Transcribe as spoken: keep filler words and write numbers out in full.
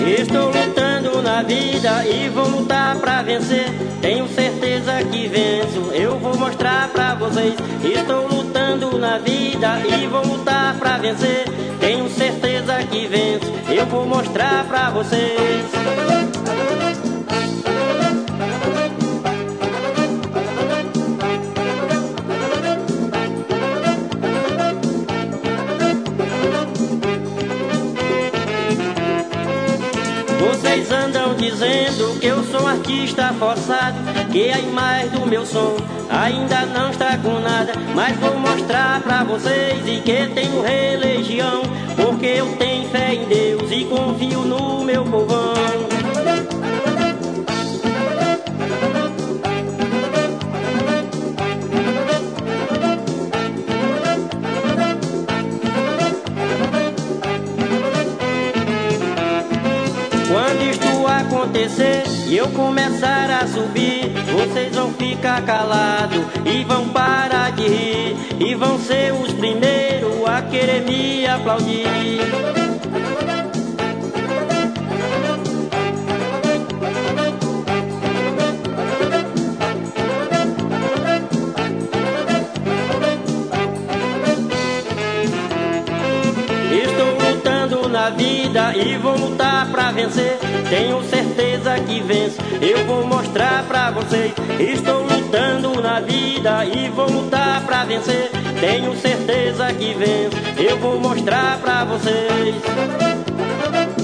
Estou lutando na vida e vou lutar pra vencer. Tenho certeza que venço, eu vou mostrar pra vocês. Estou lutando na vida e vou lutar pra vencer. Tenho certeza que venço, eu vou mostrar pra vocês. Vocês andam dizendo que eu sou um artista forçado, que a imagem do meu som ainda não está com nada. Mas vou mostrar pra vocês e que tenho religião, porque eu tenho fé em Deus e confio no meu povão. Quando isto acontecer e eu começar a subir, vocês vão ficar calados e vão parar de rir, e vão ser os primeiros a querer me aplaudir. Estou lutando na vida e vou lutar pra vencer. Tenho certeza que venço, eu vou mostrar pra vocês. Estou lutando na vida e vou lutar pra vencer. Tenho certeza que venço, eu vou mostrar pra vocês.